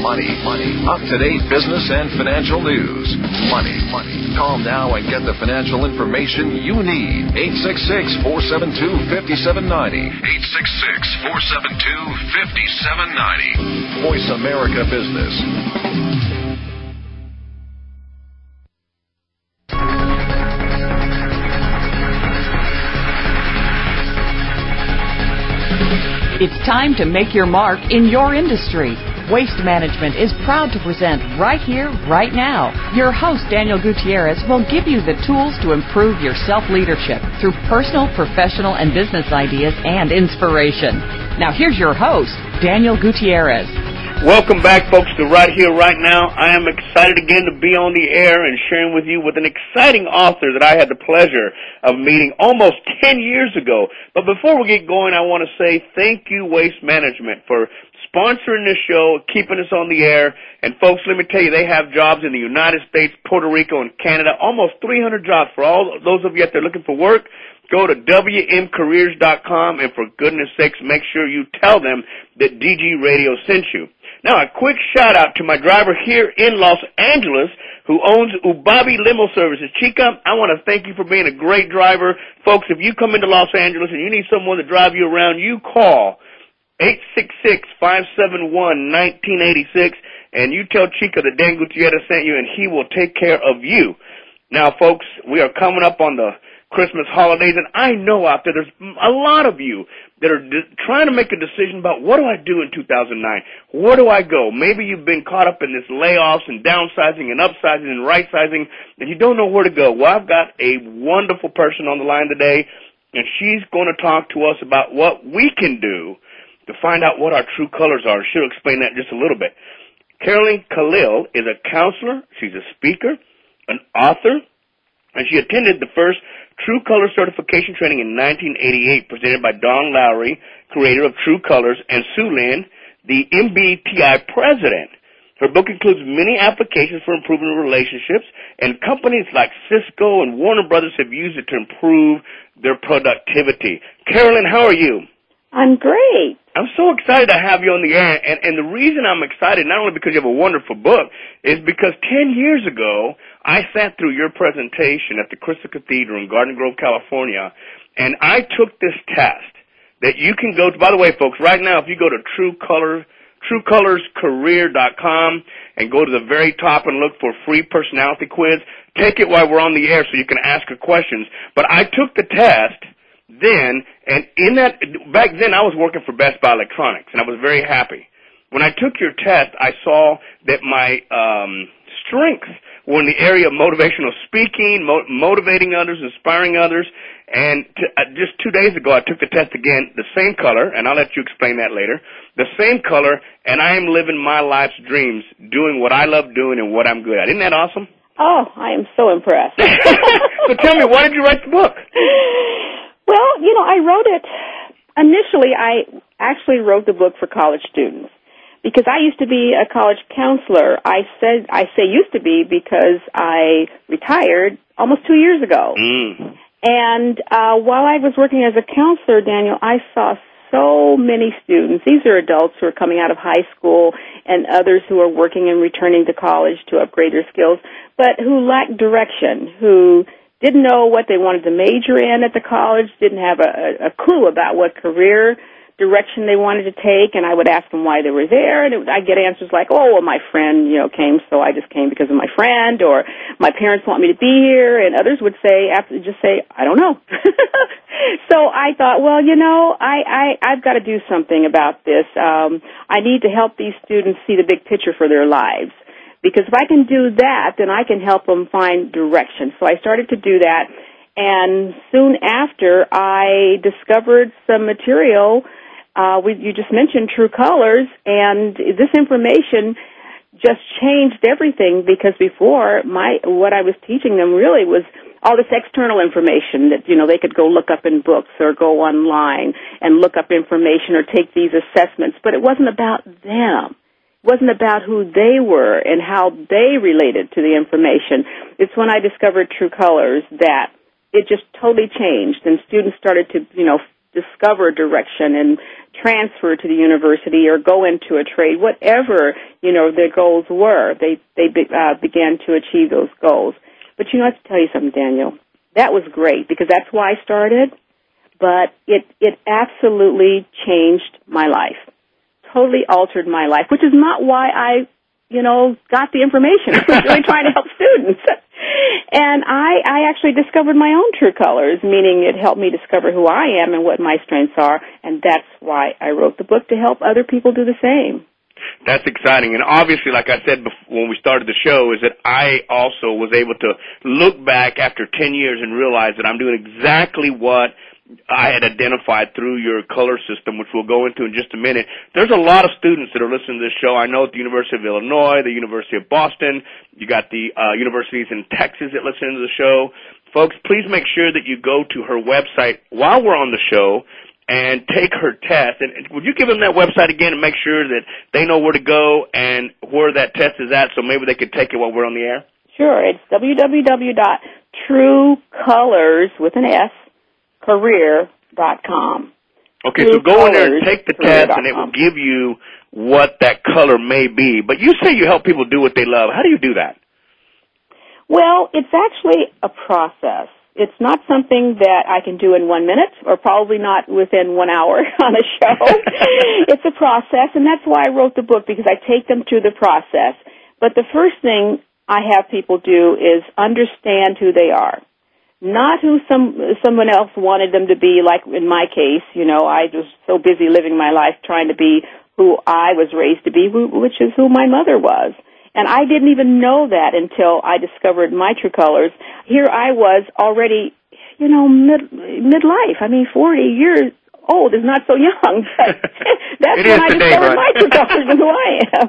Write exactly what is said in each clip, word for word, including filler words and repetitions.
money, money. Up-to-date business and financial news. Money, money. Call now and get the financial information you need. eight six six, four seven two, five seven nine zero. eight six six, four seven two, five seven nine zero. Voice America Business. It's time to make your mark in your industry. Waste Management is proud to present Right Here, Right Now. Your host, Daniel Gutierrez, will give you the tools to improve your self-leadership through personal, professional, and business ideas and inspiration. Now here's your host, Daniel Gutierrez. Welcome back, folks, to Right Here, Right Now. I am excited again to be on the air and sharing with you with an exciting author that I had the pleasure of meeting almost ten years ago. But before we get going, I want to say thank you, Waste Management, for sponsoring this show, keeping us on the air. And, folks, let me tell you, they have jobs in the United States, Puerto Rico, and Canada, almost three hundred jobs. For all those of you out there looking for work, go to W M careers dot com, and for goodness sakes, make sure you tell them that D G Radio sent you. Now, a quick shout-out to my driver here in Los Angeles who owns Ubabi Limo Services. Chica, I want to thank you for being a great driver. Folks, if you come into Los Angeles and you need someone to drive you around, you call eight six six, five seven one, one nine eight six, and you tell Chica that Dan Gutierrez sent you, and he will take care of you. Now, folks, we are coming up on the Christmas holidays, and I know out there there's a lot of you that are de- trying to make a decision about what do I do in two thousand nine? Where do I go? Maybe you've been caught up in this layoffs and downsizing and upsizing and right-sizing, and you don't know where to go. Well, I've got a wonderful person on the line today, and she's going to talk to us about what we can do to find out what our true colors are. She'll explain that in just a little bit. Carolyn Khalil is a counselor. She's a speaker, an author, and she attended the first True Color Certification Training in nineteen eighty-eight, presented by Don Lowry, creator of True Colors, and Sue Lynn, the M B T I president. Her book includes many applications for improving relationships, and companies like Cisco and Warner Brothers have used it to improve their productivity. Carolyn, how are you? I'm great. I'm so excited to have you on the air, and, and the reason I'm excited, not only because you have a wonderful book, is because ten years ago, I sat through your presentation at the Crystal Cathedral in Garden Grove, California, and I took this test that you can go to. By the way, folks, right now, if you go to True Color, true colors career dot com and go to the very top and look for free personality quiz, take it while we're on the air so you can ask her questions. But I took the test then, and in that, back then I was working for Best Buy Electronics, and I was very happy. When I took your test, I saw that my um, strengths were in the area of motivational speaking, mo- motivating others, inspiring others, and to, uh, just two days ago I took the test again, the same color, and I'll let you explain that later, the same color, and I am living my life's dreams, doing what I love doing and what I'm good at. Isn't that awesome? Oh, I am so impressed. So tell me, why did you write the book? Well, you know, I wrote it, initially I actually wrote the book for college students because I used to be a college counselor. I said, I say used to be because I retired almost two years ago. Mm. And uh, while I was working as a counselor, Daniel, I saw so many students. These are adults who are coming out of high school and others who are working and returning to college to upgrade their skills, but who lacked direction, who didn't know what they wanted to major in at the college, didn't have a, a clue about what career direction they wanted to take, and I would ask them why they were there, and it, I'd get answers like, oh, well, my friend, you know, came, so I just came because of my friend, or my parents want me to be here, and others would say, just say, I don't know. So I thought, well, you know, I, I, I've got to do something about this. Um, I need to help these students see the big picture for their lives. Because if I can do that, then I can help them find direction. So I started to do that, and soon after, I discovered some material. Uh, we, you just mentioned True Colors, and this information just changed everything because before, my what I was teaching them really was all this external information that, you know, they could go look up in books or go online and look up information or take these assessments, but it wasn't about them. Wasn't about who they were and how they related to the information. It's when I discovered True Colors that it just totally changed, and students started to, you know, discover direction and transfer to the university or go into a trade, whatever, you know, their goals were. They, they uh, began to achieve those goals. But you know, I have to tell you something, Daniel. That was great because that's why I started, but it, it absolutely changed my life. Totally altered my life, which is not why I, you know, got the information. I was really trying to help students. And I, I actually discovered my own true colors, meaning it helped me discover who I am and what my strengths are, and that's why I wrote the book, to help other people do the same. That's exciting. And obviously, like I said before, when we started the show, is that I also was able to look back after ten years and realize that I'm doing exactly what I had identified through your color system, which we'll go into in just a minute. There's a lot of students that are listening to this show. I know at the University of Illinois, the University of Boston, you got the uh, universities in Texas that listen to the show. Folks, please make sure that you go to her website while we're on the show and take her test. And would you give them that website again and make sure that they know where to go and where that test is at so maybe they could take it while we're on the air? Sure. It's w w w dot true colors with an S career dot com. Okay, so go in there and take the test, and it will give you what that color may be. But you say you help people do what they love. How do you do that? Well, it's actually a process. It's not something that I can do in one minute, or probably not within one hour on a show. It's a process, and that's why I wrote the book, because I take them through the process. But the first thing I have people do is understand who they are. Not who some someone else wanted them to be, like in my case, you know, I was so busy living my life trying to be who I was raised to be, which is who my mother was. And I didn't even know that until I discovered my true colors. Here I was already, you know, mid midlife. I mean, forty years old is not so young. But that's when I today, discovered right? my true colors and who I am.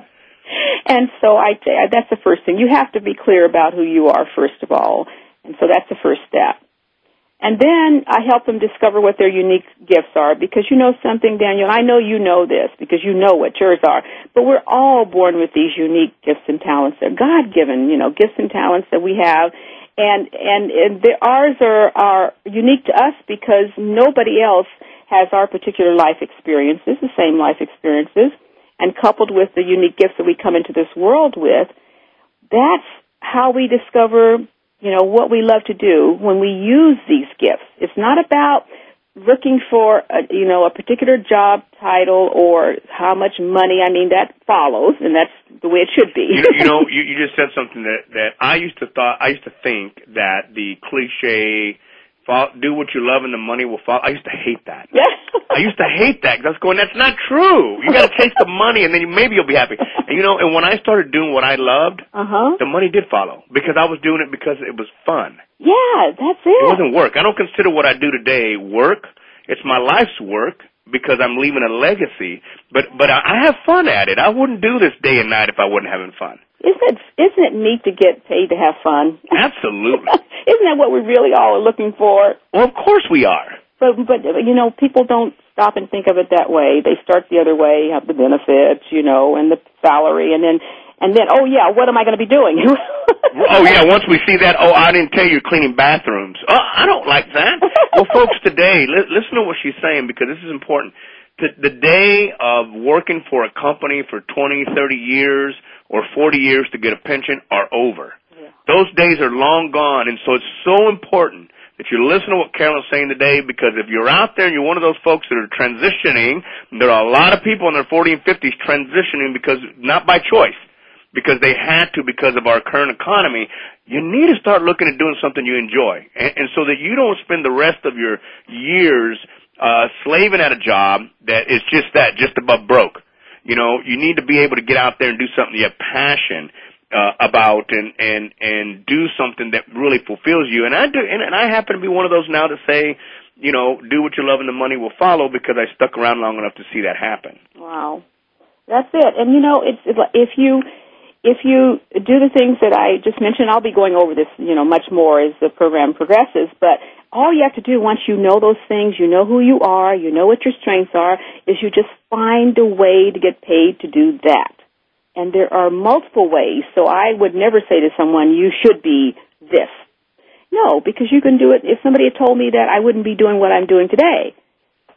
And so I say that's the first thing. You have to be clear about who you are, first of all. And so that's the first step. And then I help them discover what their unique gifts are, because you know something, Daniel, I know you know this because you know what yours are, but we're all born with these unique gifts and talents. They're God-given, you know, gifts and talents that we have, and and, and the, ours are, are unique to us because nobody else has our particular life experiences, the same life experiences, and coupled with the unique gifts that we come into this world with, that's how we discover, you know, what we love to do when we use these gifts. It's not about looking for, a, you know, a particular job title or how much money. I mean, that follows, and that's the way it should be. you, you know, you, you just said something that, that I used to thought, I used to think that the cliche, follow, do what you love and the money will follow. I used to hate that. Yeah. I used to hate that because I was going, that's not true. You got to chase the money, and then you, maybe you'll be happy. And you know, and when I started doing what I loved, uh-huh. the money did follow because I was doing it because it was fun. Yeah, that's it. It wasn't work. I don't consider what I do today work. It's my life's work because I'm leaving a legacy. But but I have fun at it. I wouldn't do this day and night if I wasn't having fun. Isn't it, isn't it neat to get paid to have fun? Absolutely. Isn't that what we really all are looking for? Well, of course we are. But, but you know, people don't stop and think of it that way. They start the other way, have the benefits, you know, and the salary, and then, and then, oh, yeah, what am I going to be doing? Oh, yeah, once we see that, oh, I didn't tell you you're cleaning bathrooms. Oh, I don't like that. Well, folks, today, li- listen to what she's saying, because this is important. The, the day of working for a company for twenty, thirty years or forty years to get a pension are over. Yeah. Those days are long gone, and so it's so important that you listen to what Carolyn's saying today, because if you're out there and you're one of those folks that are transitioning, there are a lot of people in their forties and fifties transitioning because, not by choice, because they had to because of our current economy. You need to start looking at doing something you enjoy. And, and so that you don't spend the rest of your years uh, slaving at a job that is just that, just above broke. You know, you need to be able to get out there and do something you have passion Uh, about and, and, and do something that really fulfills you. And I do, and, and I happen to be one of those now to say, you know, do what you love and the money will follow, because I stuck around long enough to see that happen. Wow. That's it. And you know, it's, if you, if you do the things that I just mentioned, I'll be going over this, you know, much more as the program progresses, but all you have to do once you know those things, you know who you are, you know what your strengths are, is you just find a way to get paid to do that. And there are multiple ways, so I would never say to someone, you should be this. No, because you can do it. If somebody had told me that, I wouldn't be doing what I'm doing today.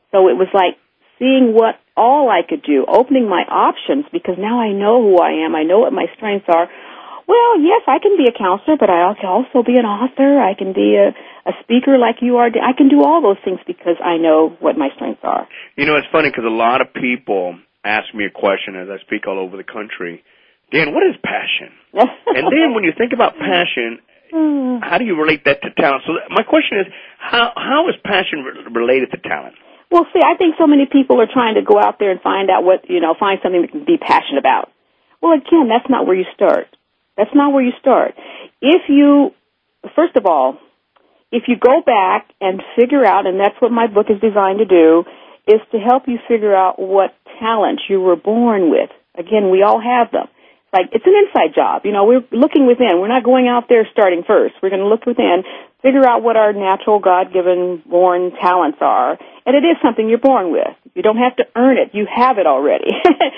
So it was like seeing what all I could do, opening my options, because now I know who I am. I know what my strengths are. Well, yes, I can be a counselor, but I can also be an author. I can be a, a speaker like you are. I can do all those things because I know what my strengths are. You know, it's funny because a lot of people ask me a question as I speak all over the country. Dan, what is passion? And then when you think about passion, how do you relate that to talent? So my question is, how how is passion re- related to talent? Well, see, I think so many people are trying to go out there and find out what, you know, find something they can be passionate about. Well, again, that's not where you start. That's not where you start. If you, first of all, if you go back and figure out, and that's what my book is designed to do, is to help you figure out what talents you were born with. Again, we all have them. Like, it's an inside job. You know, we're looking within. We're not going out there starting first. We're going to look within, figure out what our natural, God-given, born talents are. And it is something you're born with. You don't have to earn it. You have it already.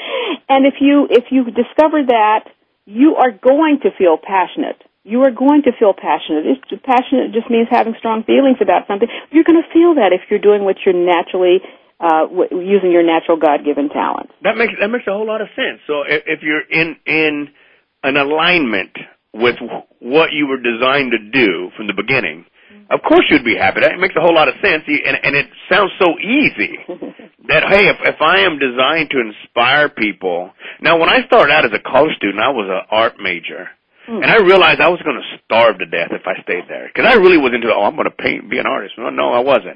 And if you, if you discover that, you are going to feel passionate. You are going to feel passionate. It's, passionate just means having strong feelings about something. You're going to feel that if you're doing what you're naturally Uh, w- using your natural God-given talents. That makes that makes a whole lot of sense. So if, if you're in in an alignment with w- what you were designed to do from the beginning, mm-hmm. of course you'd be happy. That makes a whole lot of sense, and, and it sounds so easy that, hey, if, if I am designed to inspire people. Now, when I started out as a college student, I was an art major, mm-hmm. and I realized I was going to starve to death if I stayed there, because I really was into, oh, I'm going to paint and be an artist. No, no, I wasn't.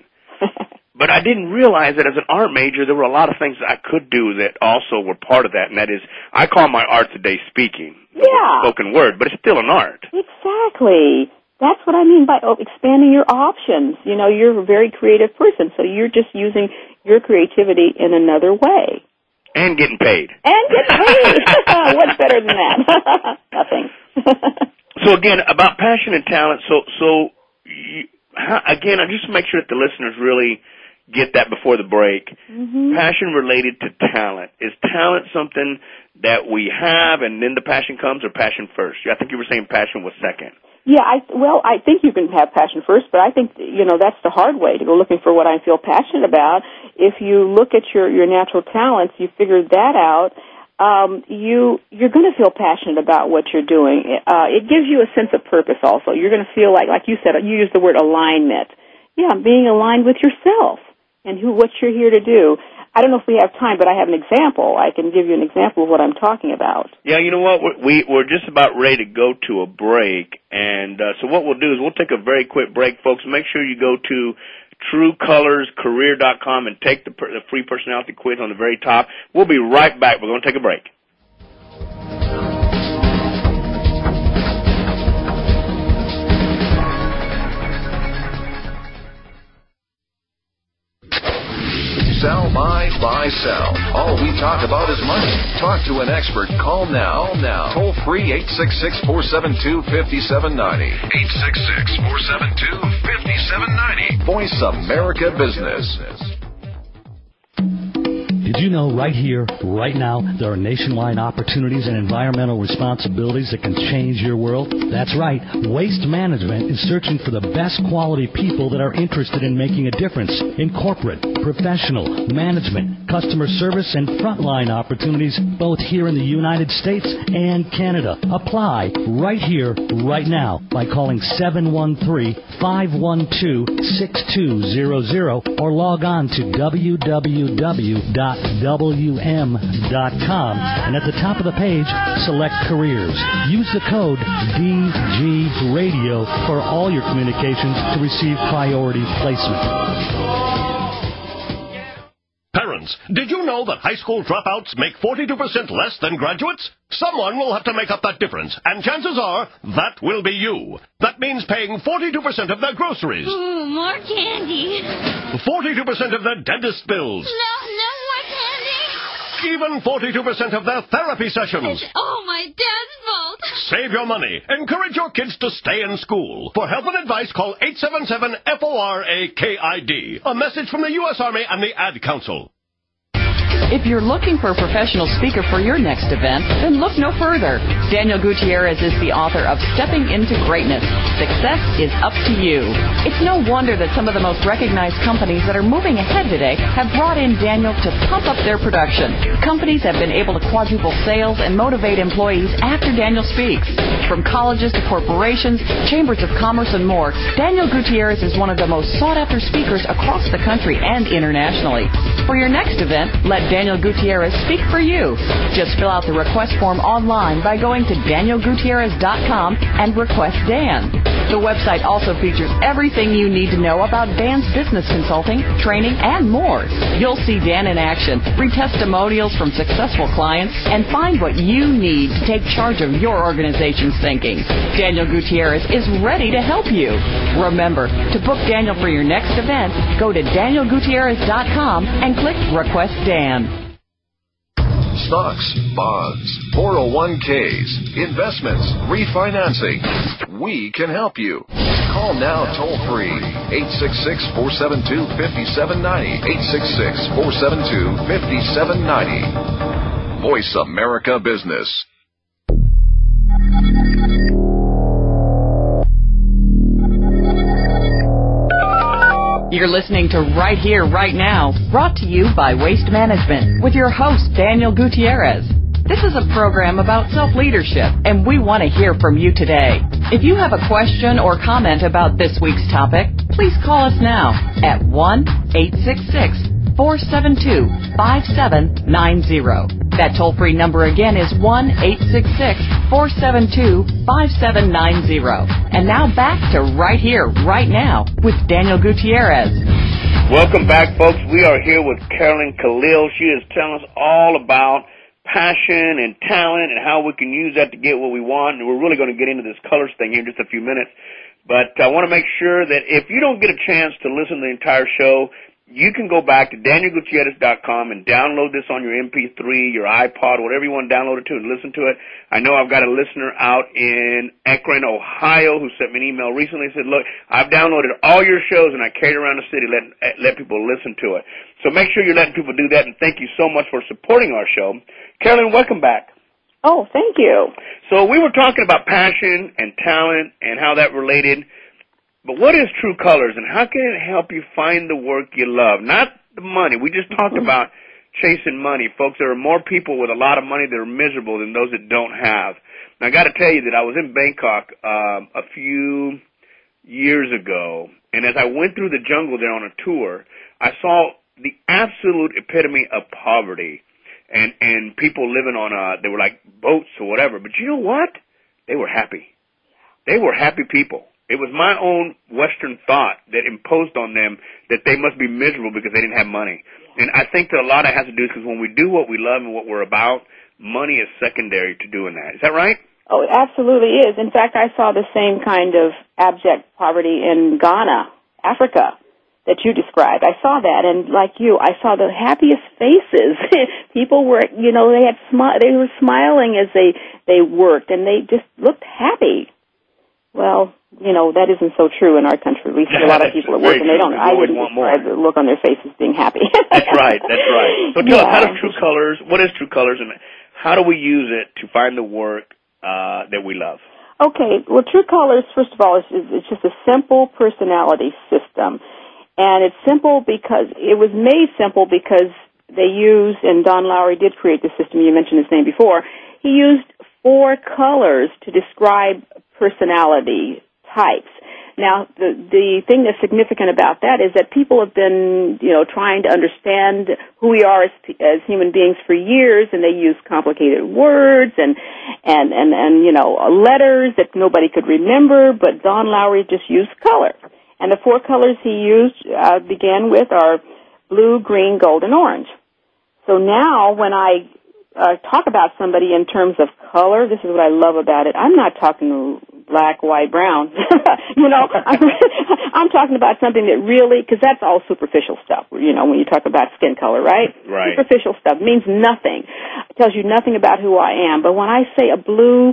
But I didn't realize that as an art major, there were a lot of things that I could do that also were part of that, and that is, I call my art today speaking. Yeah. Spoken word, but it's still an art. Exactly. That's what I mean by oh, expanding your options. You know, you're a very creative person, so you're just using your creativity in another way. And getting paid. And getting paid. What's better than that? Nothing. So again, about passion and talent, so, so, you, How, again, I just make sure that the listeners really get that before the break. Mm-hmm. Passion related to talent. Is talent something that we have and then the passion comes, or passion first? I think you were saying passion was second. Yeah, I, well, I think you can have passion first, but I think, you know, that's the hard way to go looking for what I feel passionate about. If you look at your, your natural talents, you figure that out, um, you, you're going to feel passionate about what you're doing. Uh, it gives you a sense of purpose also. You're going to feel like, like you said, you used the word alignment. Yeah, being aligned with yourself and who, what you're here to do. I don't know if we have time, but I have an example. I can give you an example of what I'm talking about. Yeah, you know what? We're, we, we're just about ready to go to a break. And uh, so what we'll do is we'll take a very quick break, folks. Make sure you go to true colors career dot com and take the, the free personality quiz on the very top. We'll be right back. We're going to take a break. Sell, buy, buy, sell. All we talk about is money. Talk to an expert. Call now. Now. Toll free eight six six, four seven two, five seven nine zero. eight six six, four seven two, five seven nine zero. Voice America Business. Did you know right here, right now, there are nationwide opportunities and environmental responsibilities that can change your world? That's right. Waste Management is searching for the best quality people that are interested in making a difference in corporate, professional, management, customer service, and frontline opportunities both here in the United States and Canada. Apply right here, right now by calling seven one three, five one two, six two zero zero or log on to w w w dot w m dot com, and at the top of the page, select Careers. Use the code D G Radio for all your communications to receive priority placement. Parents, did you know that high school dropouts make forty-two percent less than graduates? Someone will have to make up that difference, and chances are that will be you. That means paying forty-two percent of their groceries. Ooh, more candy. forty-two percent of their dentist bills. No, no more candy. Even forty-two percent of their therapy sessions. It's all my dad's fault. Save your money. Encourage your kids to stay in school. For help and advice, call eight seven seven, F O R A K I D. A message from the U S Army and the Ad Council. If you're looking for a professional speaker for your next event, then look no further. Daniel Gutierrez is the author of Stepping into Greatness. Success is up to you. It's no wonder that some of the most recognized companies that are moving ahead today have brought in Daniel to pump up their production. Companies have been able to quadruple sales and motivate employees after Daniel speaks. From colleges to corporations, chambers of commerce, and more, Daniel Gutierrez is one of the most sought-after speakers across the country and internationally. For your next event, let Daniel Gutierrez speak for you. Just fill out the request form online by going to daniel gutierrez dot com and request Dan. The website also features everything you need to know about Dan's business consulting, training, and more. You'll see Dan in action, read testimonials from successful clients, and find what you need to take charge of your organization's thinking. Daniel Gutierrez is ready to help you. Remember, to book Daniel for your next event, go to daniel gutierrez dot com and click Request Dan. Stocks, bonds, four oh one k's, investments, refinancing. We can help you. Call now toll free. eight six six, four seven two, five seven nine zero. eight six six, four seven two, five seven nine zero. Voice America Business. You're listening to Right Here, Right Now, brought to you by Waste Management, with your host, Daniel Gutierrez. This is a program about self-leadership, and we want to hear from you today. If you have a question or comment about this week's topic, please call us now at one eight six six, four seven two, five seven nine zero. That toll-free number again is one eight six six, four seven two, five seven nine zero. And now back to Right Here, Right Now with Daniel Gutierrez. Welcome back, folks. We are here with Carolyn Khalil. She is telling us all about passion and talent and how we can use that to get what we want. And we're really going to get into this colors thing here in just a few minutes. But I want to make sure that if you don't get a chance to listen to the entire show, you can go back to daniel gutierrez dot com and download this on your M P three, your iPod, whatever you want to download it to and listen to it. I know I've got a listener out in Akron, Ohio, who sent me an email recently and said, look, I've downloaded all your shows and I carried around the city, let, let people listen to it. So make sure you're letting people do that, and thank you so much for supporting our show. Carolyn, welcome back. Oh, thank you. So we were talking about passion and talent and how that related. But what is True Colors, and how can it help you find the work you love? Not the money. We just talked about chasing money. Folks, there are more people with a lot of money that are miserable than those that don't have. Now, I got to tell you that I was in Bangkok um, a few years ago, and as I went through the jungle there on a tour, I saw the absolute epitome of poverty, and, and people living on, uh, they were like boats or whatever. But you know what? They were happy. They were happy people. It was my own Western thought that imposed on them that they must be miserable because they didn't have money. And I think that a lot of it has to do because when we do what we love and what we're about, money is secondary to doing that. Is that right? Oh, it absolutely is. In fact, I saw the same kind of abject poverty in Ghana, Africa, that you described. I saw that, and like you, I saw the happiest faces. People were, you know, they had smi- they were smiling as they, they worked, and they just looked happy. Well, you know, that isn't so true in our country. We see a lot of people at work, and they don't, I wouldn't describe the look on their faces being happy. That's right, that's right. So tell yeah. us, how does True Colors, what is True Colors, and how do we use it to find the work uh, that we love? Okay, well, True Colors, first of all, is, is it's just a simple personality system. And it's simple because, it was made simple because they use, and Don Lowry did create the system, you mentioned his name before, he used four colors to describe personality types. Now, the the thing that's significant about that is that people have been, you know, trying to understand who we are as, as human beings for years, and they use complicated words and, and, and, and, you know, letters that nobody could remember, but Don Lowry just used color. And the four colors he used uh, began with are blue, green, gold, and orange. So now when I uh, talk about somebody in terms of color, this is what I love about it. I'm not talking black, white, brown. you know, I'm, I'm talking about something that really, because that's all superficial stuff, you know, when you talk about skin color, right? Right. Superficial stuff means nothing. It tells you nothing about who I am. But when I say a blue,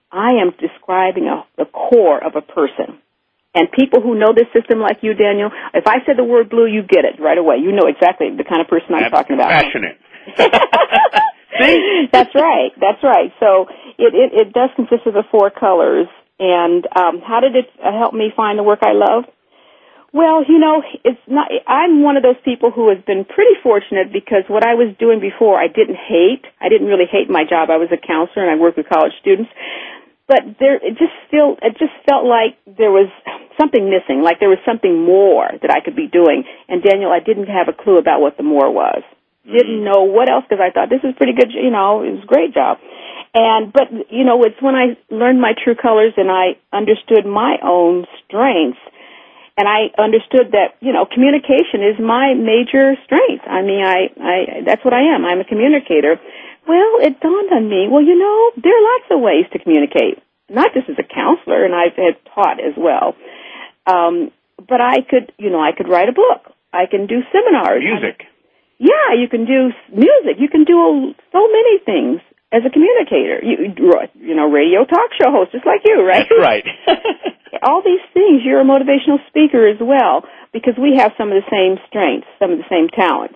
I am describing a, the core of a person. And people who know this system like you, Daniel, if I said the word blue, you get it right away. You know exactly the kind of person I'm That's talking about. Passionate. See? That's right. That's right. So it, it, it does consist of the four colors. And um, how did it help me find the work I love? Well, you know, it's not. I'm one of those people who has been pretty fortunate because what I was doing before I didn't hate. I didn't really hate my job. I was a counselor and I worked with college students. But there, it just still, it just felt like there was something missing, like there was something more that I could be doing. And Daniel, I didn't have a clue about what the more was. Didn't know what else because I thought this is pretty good, you know, it was a great job. And, but, you know, it's when I learned my true colors and I understood my own strengths and I understood that, you know, communication is my major strength. I mean, I, I, that's what I am. I'm a communicator. Well, it dawned on me, well, you know, there are lots of ways to communicate, not just as a counselor, and I've had taught as well. Um, but I could, you know, I could write a book. I can do seminars. Music. Yeah, you can do music. You can do so many things as a communicator. You, you know, radio talk show host, just like you, right? That's right. All these things. You're a motivational speaker as well because we have some of the same strengths, some of the same talents.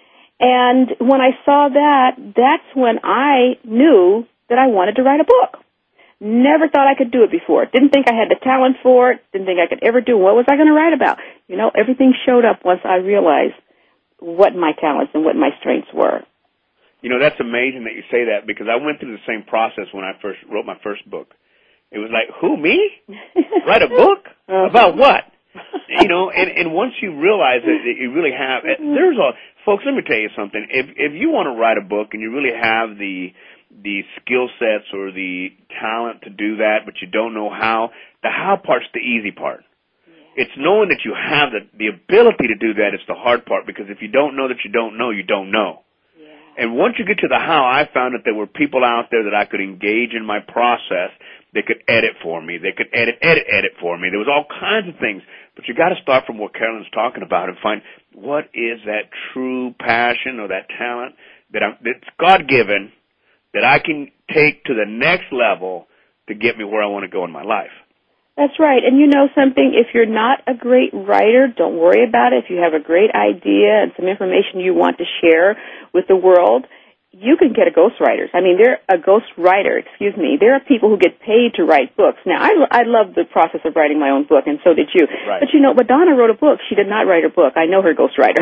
And when I saw that, that's when I knew that I wanted to write a book. Never thought I could do it before. Didn't think I had the talent for it. Didn't think I could ever do it. What was I going to write about? You know, everything showed up once I realized what my talents and what my strengths were. You know, that's amazing that you say that because I went through the same process when I first wrote my first book. It was like, who, me? Write a book? About what? You know, and, and once you realize that, that you really have, there's a, folks, let me tell you something. If if you want to write a book and you really have the the skill sets or the talent to do that, but you don't know how, the how part's the easy part. It's knowing that you have the, the ability to do that is the hard part because if you don't know that you don't know, you don't know. Yeah. And once you get to the how, I found that there were people out there that I could engage in my process. They could edit for me. They could edit, edit, edit for me. There was all kinds of things. But you got to start from what Carolyn's talking about and find what is that true passion or that talent that I'm, that's God-given that I can take to the next level to get me where I want to go in my life. That's right. And you know something, if you're not a great writer, don't worry about it. If you have a great idea and some information you want to share with the world, you can get a ghostwriter. I mean, they're a ghostwriter, excuse me. There are people who get paid to write books. Now, I, I love the process of writing my own book, and so did you. Right. But, you know, Madonna wrote a book. She did not write a book. I know her ghostwriter.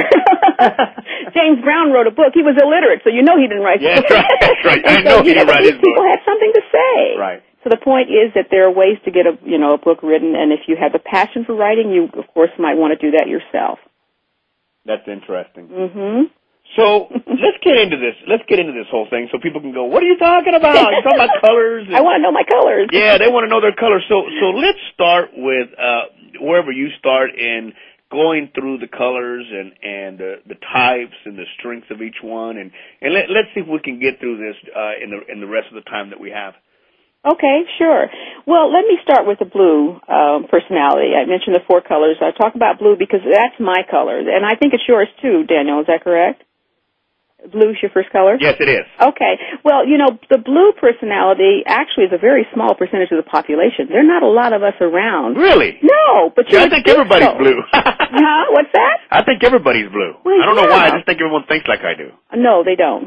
James Brown wrote a book. He was illiterate, so you know he didn't write yeah, a book. That's right. That's right. I so, know he didn't write his book. People had something to say. Right. So the point is that there are ways to get a, you know, a book written, and if you have a passion for writing, you, of course, might want to do that yourself. That's interesting. Mm-hmm. So let's get into this. Let's get into this whole thing so people can go, what are you talking about? You're talking about colors. And, I want to know my colors. Yeah, they want to know their colors. So so let's start with uh, wherever you start in going through the colors and, and uh, the types and the strengths of each one. And, and let, let's see if we can get through this uh, in the in the rest of the time that we have. Okay, sure. Well, let me start with the blue um, personality. I mentioned the four colors. I talk about blue because that's my color, and I think it's yours too, Daniel. Is that correct? Blue's your first color? Yes, it is. Okay. Well, you know, the blue personality actually is a very small percentage of the population. There are not a lot of us around. Really? No, but you yeah, I think everybody's so. blue. Huh? What's that? I think everybody's blue. Well, I don't yeah. know why. I just think everyone thinks like I do. No, they don't.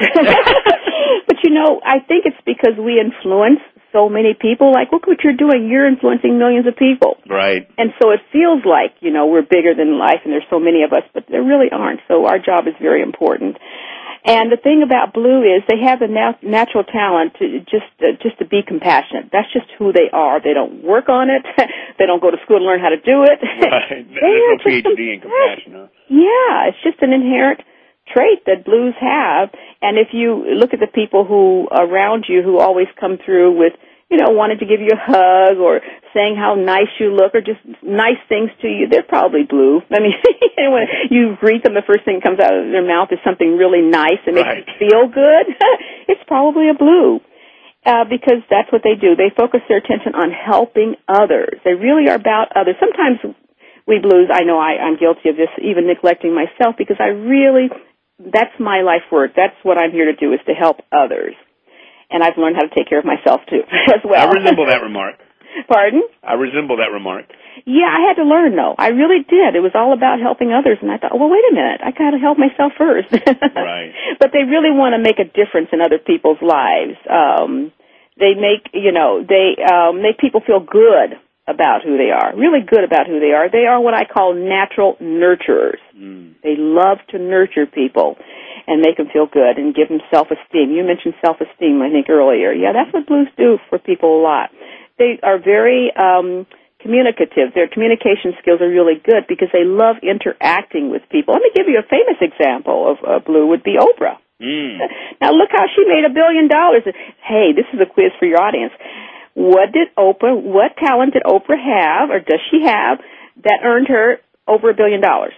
But, you know, I think it's because we influence so many people. Like, look what you're doing. You're influencing millions of people. Right. And so it feels like, you know, we're bigger than life and there's so many of us, but there really aren't. So our job is very important. And the thing about blue is they have the nat- natural talent to just uh, just to be compassionate. That's just who they are. They don't work on it. They don't go to school and learn how to do it. Right. There's no P H D in compassion, huh? Yeah, it's just an inherent trait that blues have. And if you look at the people who around you who always come through with, you know, wanting to give you a hug or saying how nice you look or just nice things to you, they're probably blue. I mean, when you greet them, the first thing that comes out of their mouth is something really nice and makes right. you feel good. It's probably a blue. Uh, because that's what they do. They focus their attention on helping others. They really are about others. Sometimes we blues, I know I, I'm guilty of this, even neglecting myself, because I really, that's my life work. That's what I'm here to do, is to help others. And I've learned how to take care of myself, too, as well. I resemble that remark. Pardon? I resemble that remark. Yeah, I had to learn, though. I really did. It was all about helping others, and I thought, well, wait a minute. I got to help myself first. Right. But they really want to make a difference in other people's lives. Um, they make, you know, they um, make people feel good about who they are, really good about who they are. They are what I call natural nurturers. Mm. They love to nurture people and make them feel good and give them self-esteem. You mentioned self-esteem, I think, earlier. Yeah, that's what blues do for people a lot. They are very um, communicative. Their communication skills are really good because they love interacting with people. Let me give you a famous example of uh, blue would be Oprah. Mm. Now, look how she made a billion dollars. Hey, this is a quiz for your audience. What did Oprah, what talent did Oprah have, or does she have, that earned her over a billion dollars?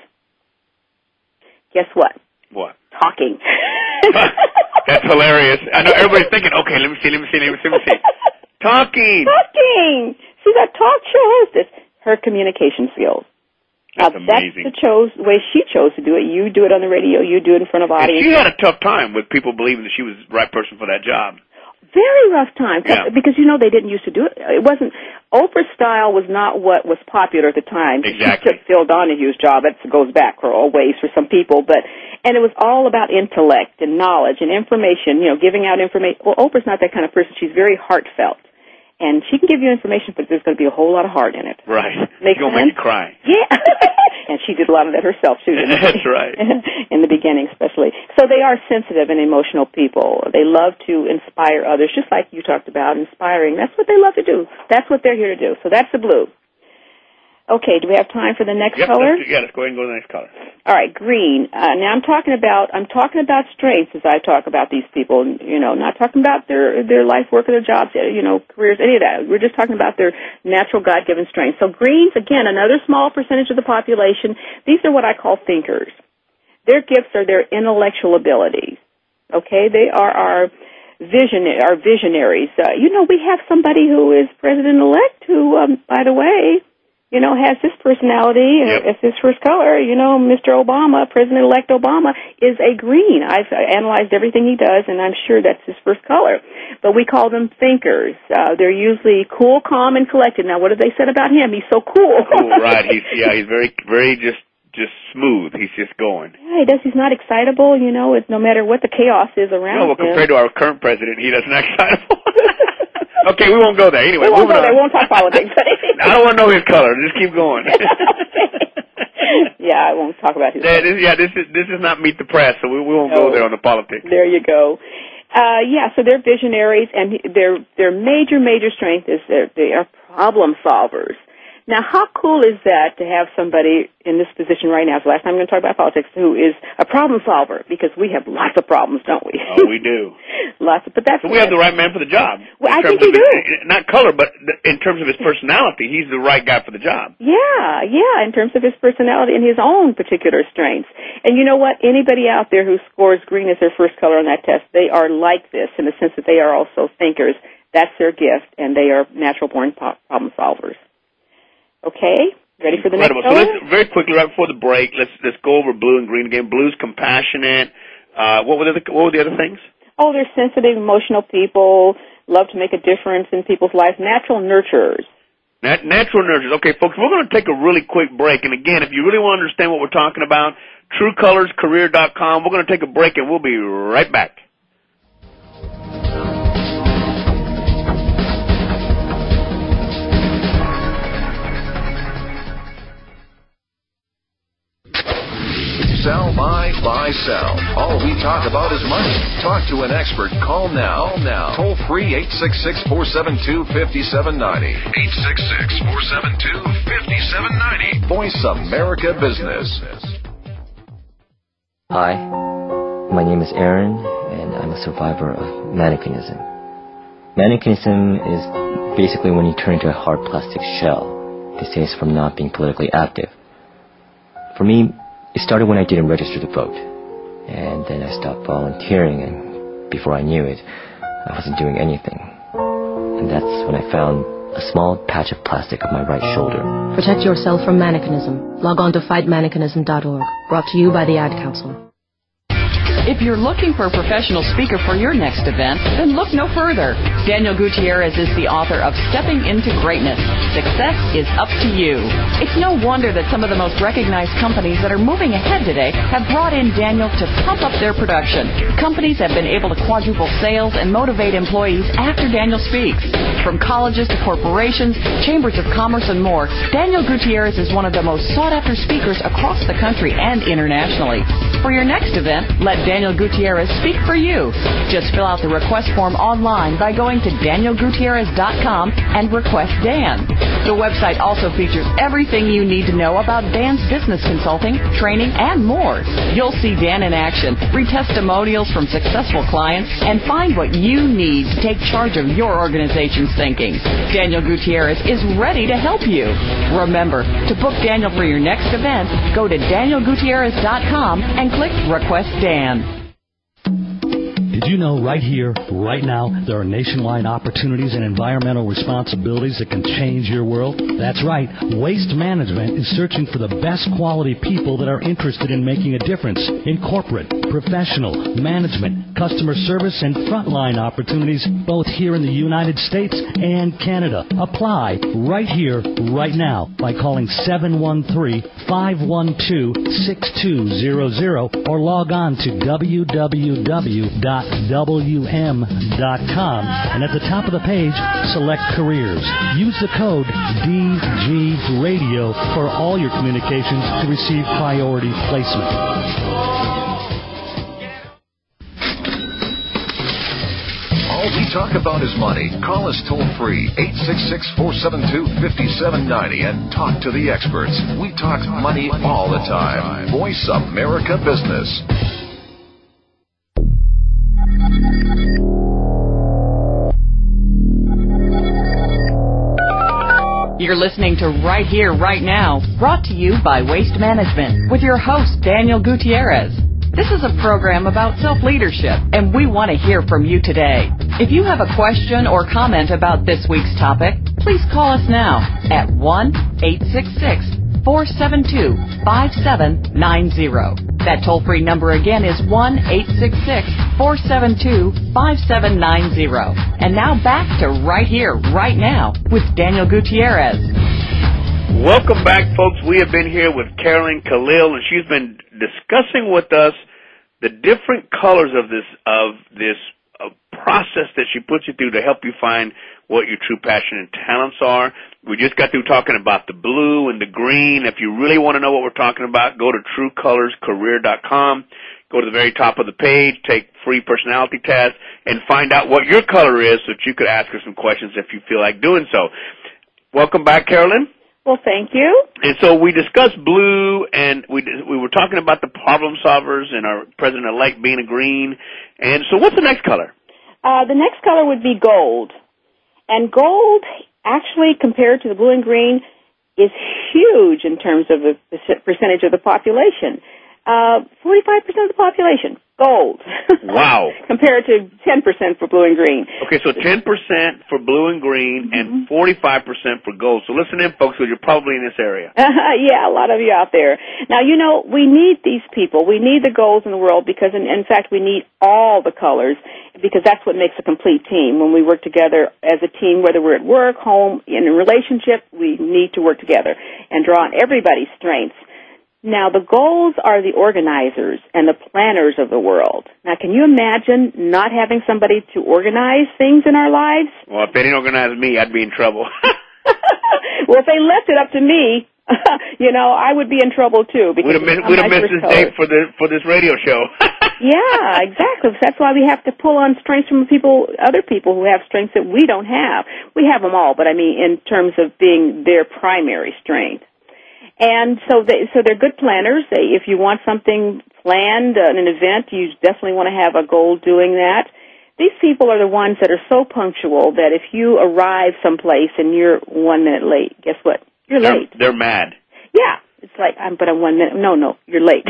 Guess what? What? Talking. That's hilarious. I know everybody's thinking, okay, let me see, let me see, let me see, let me see. Talking. Talking. She's a talk show hostess. Her communication skills. That's now, amazing. That's the chose, way she chose to do it. You do it on the radio. You do it in front of audience. And she had a tough time with people believing that she was the right person for that job. Very rough time, yeah. because, you know, they didn't used to do it. It wasn't, Oprah's style was not what was popular at the time. Exactly. She took Phil Donahue's job. It goes back for a ways for some people, but, and it was all about intellect and knowledge and information, you know, giving out information. Well, Oprah's not that kind of person. She's very heartfelt. And she can give you information, but there's going to be a whole lot of heart in it. Right. Make She's going to make you cry. Yeah. And she did a lot of that herself, too. That's right. In the beginning, especially. So they are sensitive and emotional people. They love to inspire others, just like you talked about, inspiring. That's what they love to do. That's what they're here to do. So that's the blue. Okay, do we have time for the next yep, color? Let's do, yeah, let's go ahead and go to the next color. All right, green. Uh, now I'm talking about I'm talking about strengths as I talk about these people. You know, not talking about their their life, work, or their jobs, you know, careers, any of that. We're just talking about their natural God-given strengths. So greens, again, another small percentage of the population. These are what I call thinkers. Their gifts are their intellectual abilities. Okay, they are our vision our visionaries. Uh, you know, we have somebody who is president-elect who, um, by the way, you know, has this personality, yep. as his first color. You know, Mister Obama, President-elect Obama, is a green. I've analyzed everything he does, and I'm sure that's his first color. But we call them thinkers. Uh, they're usually cool, calm, and collected. Now, what have they said about him? He's so cool. Cool, right. He's, yeah, he's very, very just, just smooth. He's just going. Yeah, he does. He's not excitable, you know, it's no matter what the chaos is around no, well, him. compared to our current president, he doesn't act excitable. Okay, we won't go there. Anyway, we won't moving go there. on. We won't talk politics. I don't want to know his color. Just keep going. Yeah, I won't talk about his yeah, color. this, yeah, this is this is not Meet the Press, so we, we won't no. go there on the politics. There you go. Uh, yeah, so they're visionaries, and their their major, major strength is that they are problem solvers. Now, how cool is that to have somebody in this position right now? So last time I'm going to talk about politics, who is a problem solver, because we have lots of problems, don't we? Oh, we do. Lots of, but that's so we have the right man for the job. Well, I think we do. His, not color, but in terms of his personality, he's the right guy for the job. Yeah, yeah, in terms of his personality and his own particular strengths. And you know what? Anybody out there who scores green as their first color on that test, they are like this in the sense that they are also thinkers. That's their gift, and they are natural-born problem solvers. Okay, ready for the Incredible. next color? So let's, very quickly, right before the break, let's let's go over blue and green again. Blue's compassionate. Uh, what were the what were the other things? Oh, they're sensitive, emotional people, love to make a difference in people's lives, natural nurturers. Nat- natural nurturers. Okay, folks, we're going to take a really quick break. And again, if you really want to understand what we're talking about, true colors career dot com. We're going to take a break, and we'll be right back. Sell, buy, buy, sell. All we talk about is money. Talk to an expert. Call now. Call now. Toll free eight six six, four seven two, five seven nine zero. eight six six, four seven two, five seven nine zero. Voice America Business. Hi, my name is Aaron, and I'm a survivor of mannequinism. Mannequinism is basically when you turn into a hard plastic shell. They say it's from not being politically active. For me, it started when I didn't register to vote, and then I stopped volunteering, and before I knew it, I wasn't doing anything. And that's when I found a small patch of plastic on my right shoulder. Protect yourself from mannequinism. Log on to fight mannequinism dot org. Brought to you by the Ad Council. If you're looking for a professional speaker for your next event, then look no further. Daniel Gutierrez is the author of Stepping into Greatness. Success is up to you. It's no wonder that some of the most recognized companies that are moving ahead today have brought in Daniel to pump up their production. Companies have been able to quadruple sales and motivate employees after Daniel speaks. From colleges to corporations, chambers of commerce, and more, Daniel Gutierrez is one of the most sought-after speakers across the country and internationally. For your next event, let Daniel Gutierrez speak for you. Just fill out the request form online by going to daniel gutierrez dot com and request Dan. The website also features everything you need to know about Dan's business consulting, training, and more. You'll see Dan in action, read testimonials from successful clients, and find what you need to take charge of your organization's thinking. Daniel Gutierrez is ready to help you. Remember, to book Daniel for your next event, go to daniel gutierrez dot com and click Request Dan. Did you know right here, right now, there are nationwide opportunities and environmental responsibilities that can change your world? That's right. Waste Management is searching for the best quality people that are interested in making a difference in corporate, professional, management, customer service, and frontline opportunities both here in the United States and Canada. Apply right here, right now by calling seven one three, five one two, six two zero zero or log on to w w w dot w m dot com, and at the top of the page, select Careers. Use the code D G Radio for all your communications to receive priority placement. All we talk about is money. Call us toll free, eight six six, four seven two, five seven nine zero, and talk to the experts. We talk money all the time. Voice America Business. You're listening to Right Here, Right Now, brought to you by Waste Management, with your host, Daniel Gutierrez. This is a program about self-leadership, and we want to hear from you today. If you have a question or comment about this week's topic, please call us now at one eight six six, four seven two, five seven nine zero. That toll-free number again is one eight six six, four seven two, five seven nine zero. And now back to Right Here, Right Now with Daniel Gutierrez. Welcome back, folks. We have been here with Carolyn Khalil, and she's been discussing with us the different colors of this of this uh, process that she puts you through to help you find what your true passion and talents are. We just got through talking about the blue and the green. If you really want to know what we're talking about, go to true colors career dot com. Go to the very top of the page, take free personality test, and find out what your color is so that you could ask her some questions if you feel like doing so. Welcome back, Carolyn. Well, thank you. And so we discussed blue, and we we were talking about the problem solvers and our president-elect being a green. And so what's the next color? Uh, the next color would be gold. And gold, actually, compared to the blue and green, is huge in terms of the percentage of the population. Uh, forty-five percent of the population, gold. Wow. Compared to ten percent for blue and green. Okay, so ten percent for blue and green, mm-hmm. and forty-five percent for gold. So listen in, folks, because you're probably in this area. Uh, yeah, a lot of you out there. Now, you know, we need these people. We need the golds in the world because, in, in fact, we need all the colors because that's what makes a complete team. When we work together as a team, whether we're at work, home, in a relationship, we need to work together and draw on everybody's strengths. Now, the golds are the organizers and the planners of the world. Now, can you imagine not having somebody to organize things in our lives? Well, if they didn't organize me, I'd be in trouble. Well, if they left it up to me, you know, I would be in trouble, too. Because we'd have missed, we'd have missed this date for, the, for this radio show. Yeah, exactly. That's why we have to pull on strengths from people, other people who have strengths that we don't have. We have them all, but I mean in terms of being their primary strength. And so they, so they're good planners. They, if you want something planned, uh, an event, you definitely want to have a goal doing that. These people are the ones that are so punctual that if you arrive someplace and you're one minute late, guess what? You're they're, late. They're mad. Yeah. It's like, I'm, but I'm one minute. No, no, you're late.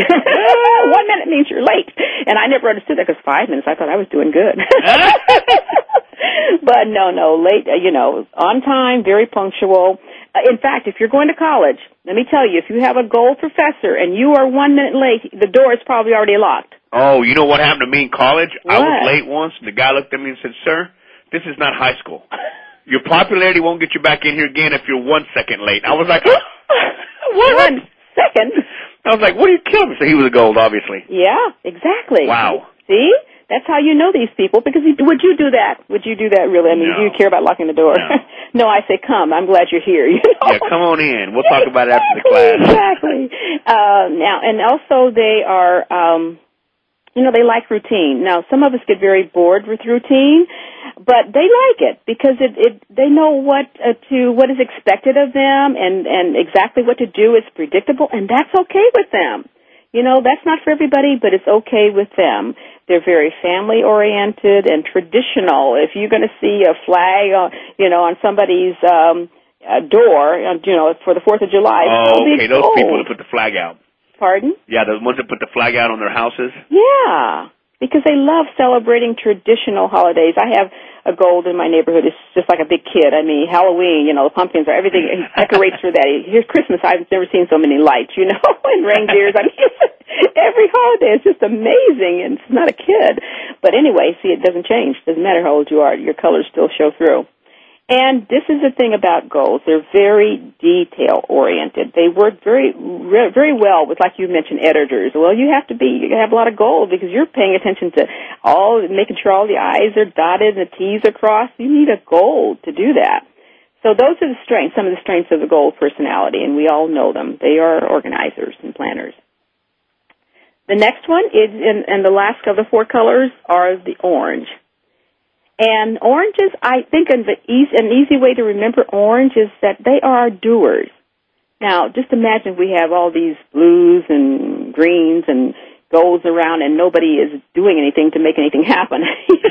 One minute means you're late. And I never understood that because five minutes, I thought I was doing good. But no, no, late, uh, you know, on time, very punctual. Uh, in fact, if you're going to college, let me tell you, if you have a gold professor and you are one minute late, the door is probably already locked. Oh, you know what happened to me in college? What? I was late once, and the guy looked at me and said, "Sir, this is not high school. Your popularity won't get you back in here again if you're one second late." I was like, what? One second? I was like, what are you killing me? So he was a gold, obviously. Yeah, exactly. Wow. See? That's how you know these people, because you, would you do that? Would you do that, really? I mean, No. do you care about locking the door? No. No, I say, come. I'm glad you're here. You know? Yeah, come on in. We'll talk about it after the class. Exactly. Uh, now, and also they are, um, you know, they like routine. Now, some of us get very bored with routine, but they like it because it, it they know what uh, to what is expected of them, and and exactly what to do is predictable, and that's okay with them. You know, that's not for everybody, but it's okay with them. They're very family-oriented and traditional. If you're going to see a flag, uh, you know, on somebody's um, uh, door, uh, you know, for the fourth of July, Oh, it'll be okay, those cold. people that put the flag out. Pardon? Yeah, the ones that put the flag out on their houses. Yeah, because they love celebrating traditional holidays. I have a gold in my neighborhood. It's just like a big kid. I mean, Halloween, you know, the pumpkins are everything. He decorates for that. Here's Christmas. I've never seen so many lights, you know, and reindeers. I mean, every holiday is just amazing, and it's not a kid. But anyway, see, it doesn't change. It doesn't matter how old you are. Your colors still show through. And this is the thing about golds. They're very detail-oriented. They work very very well with, like you mentioned, editors. Well, you have to be, you have a lot of gold because you're paying attention to all, making sure all the I's are dotted and the T's are crossed. You need a gold to do that. So those are the strengths, some of the strengths of the gold personality, and we all know them. They are organizers and planners. The next one is, and, and the last of the four colors are the orange. And oranges, I think an easy, an easy way to remember orange is that they are doers. Now, just imagine we have all these blues and greens and golds around and nobody is doing anything to make anything happen.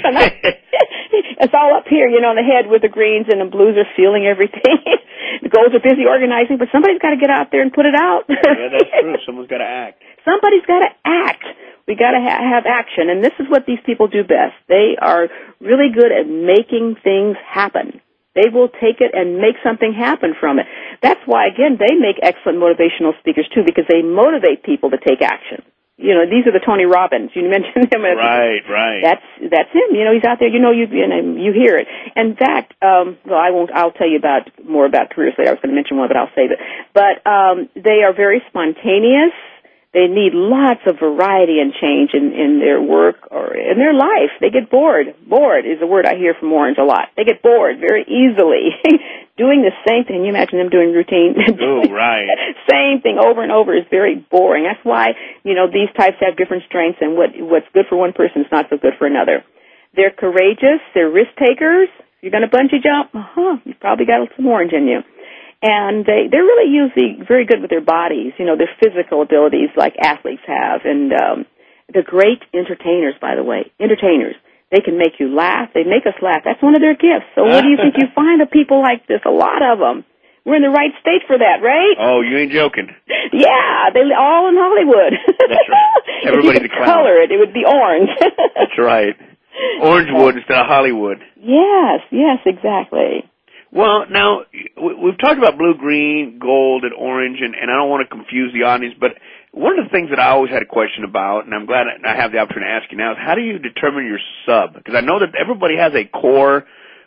It's all up here, you know, in the head with the greens, and the blues are feeling everything. The golds are busy organizing, but somebody's got to get out there and put it out. Yeah, that's true. Someone's got to act. Somebody's got to act. We got to ha- have action, and this is what these people do best. They are really good at making things happen. They will take it and make something happen from it. That's why, again, they make excellent motivational speakers, too, because they motivate people to take action. You know, these are the Tony Robbins. You mentioned him. Right, right. That's that's him. You know, he's out there. You know, you you, know, you hear it. In fact, um, well, I won't. I'll tell you about more about careers later. I was going to mention one, but I'll save it. But um, they are very spontaneous. They need lots of variety and change in, in their work or in their life. They get bored. Bored is a word I hear from Orange a lot. They get bored very easily. Doing the same thing. You imagine them doing routine. Oh, right. Same thing over and over is very boring. That's why, you know, these types have different strengths, and what what's good for one person is not so good for another. They're courageous. They're risk takers. If you're going to bungee jump, uh-huh, you've probably got some orange in you. And they, they're really usually very good with their bodies, you know, their physical abilities like athletes have. And um, they're great entertainers, by the way, entertainers. They can make you laugh. They make us laugh. That's one of their gifts. So what do you think you find of people like this? A lot of them. We're in the right state for that, right? Oh, you ain't joking. Yeah, they all in Hollywood. That's right. Everybody's if you a clown. Color it, it would be orange. That's right. Orangewood instead of Hollywood. Yes, yes, exactly. Well, now, we've talked about blue, green, gold, and orange, and, and I don't want to confuse the audience, but one of the things that I always had a question about, and I'm glad I have the opportunity to ask you now, is how do you determine your sub? Because I know that everybody has a core